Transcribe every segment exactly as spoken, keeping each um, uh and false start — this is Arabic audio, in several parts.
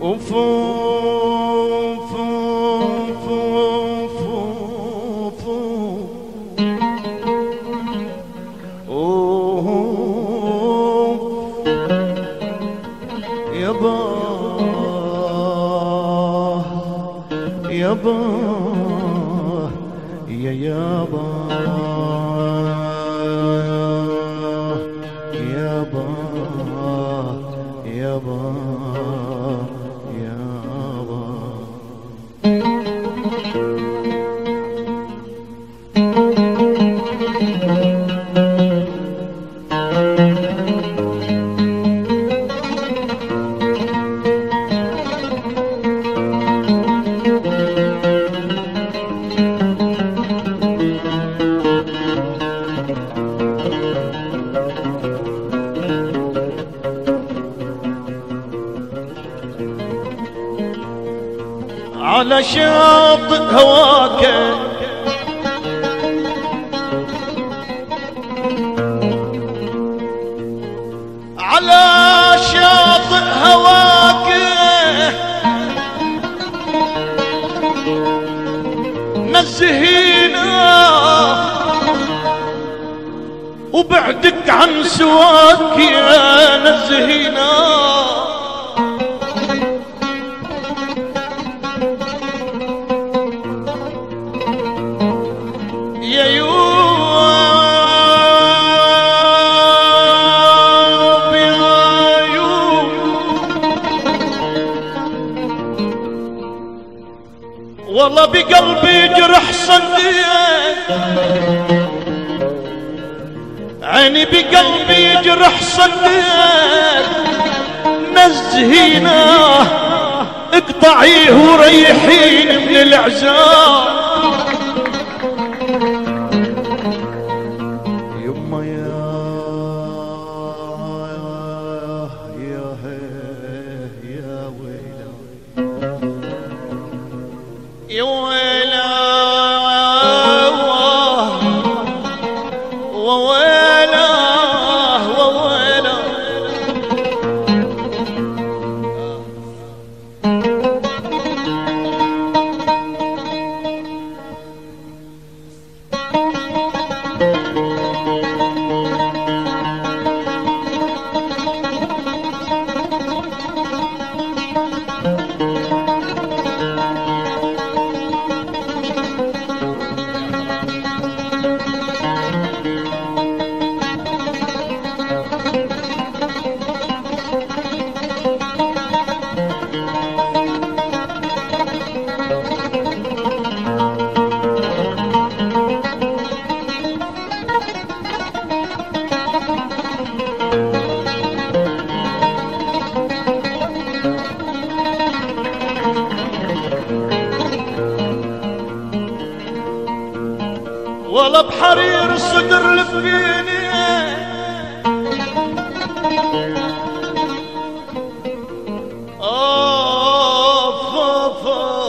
وفو فو فو فو فو اوه يابا يابا يا يابا يابا يابا على شاطئ هواك على شاطئ هواك نزهينا وبعدك عن سواك يا نزهينا يا يوب يا يوب والله بقلبي جرح صديق عيني بقلبي جرح صديق نزهينا اقطعيه وريحيني من العذاب يا ويلا وويلا وويلا ولا بحرير الصدر لفيني اوف اوف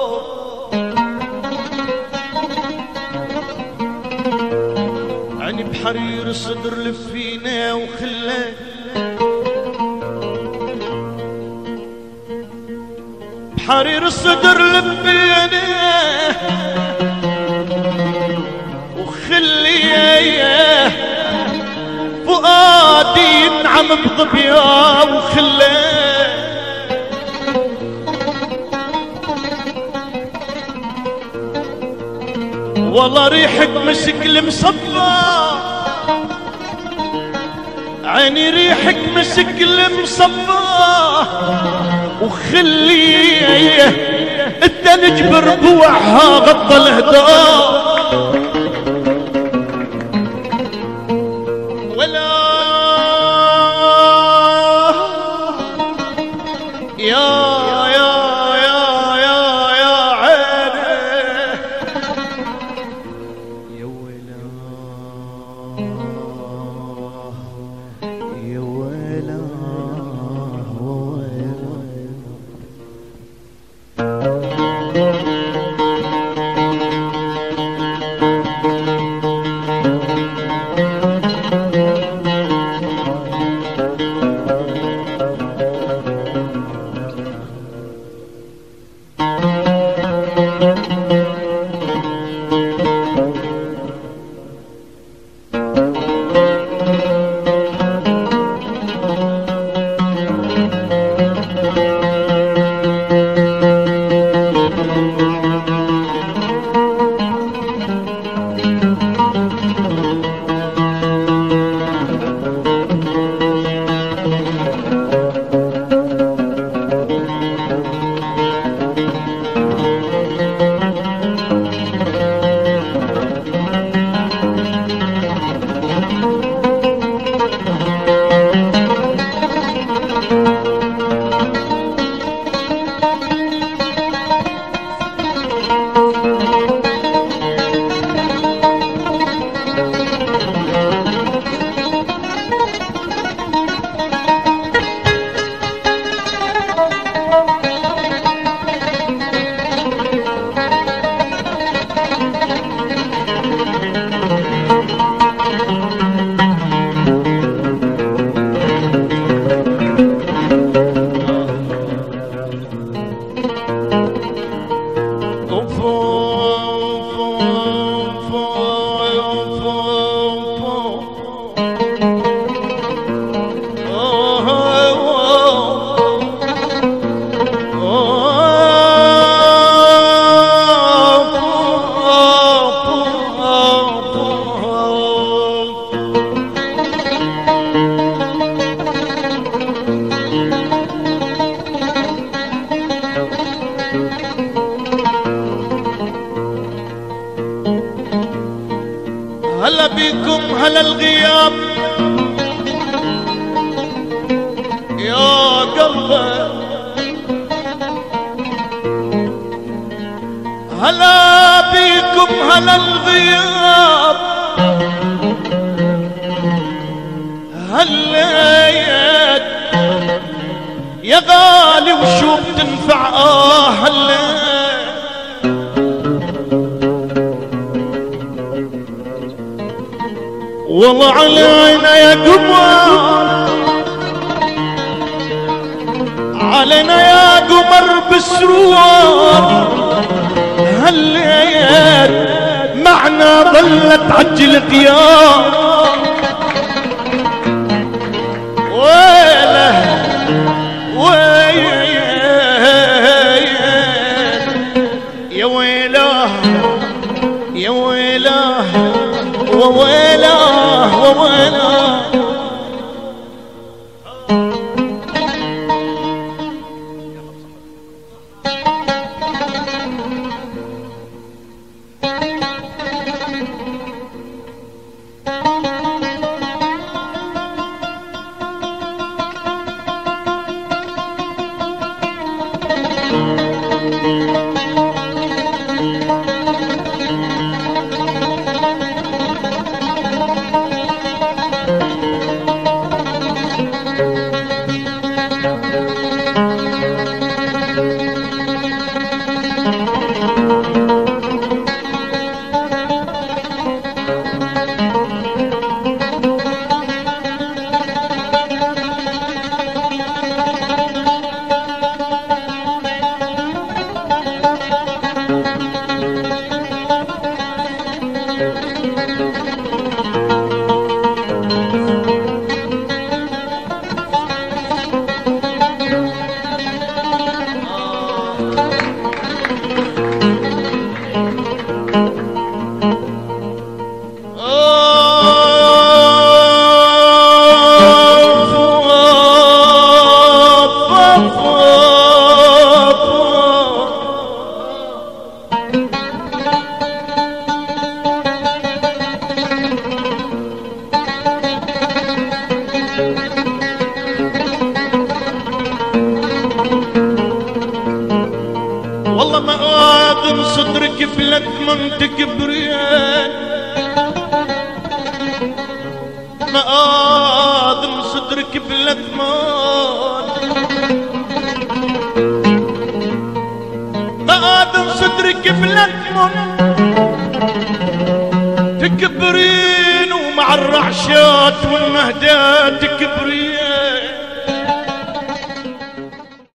عيني بحرير الصدر لفيني وخليت بحرير الصدر لفيني خليه فؤادي ينعم بظبيا وخليه والله ريحك مسك المصفى عيني ريحك مسك المصفى وخليه الدنج بربوعها غطى الهدى يا يا يا يا يا عيني يا ويلا يا ويلا ويلا هلا بيكم هلا الغياب يا قلبي، هلا بيكم هلا الغياب، هلا يا غالي وشو بتنفع اه هلا. والله علينا يا قمر، علينا يا قمر بالسرور، هالليل معنا ظلت عجل غياب. ويله ويله يا ويله يا ويله وويله وويله. والله ما آدم صدرك بلك منطق بريان، ما آدم صدرك بلك مان، ما آدم صدرك بلك من تكبرين، ومع الرعشات والمهدات تكبرين.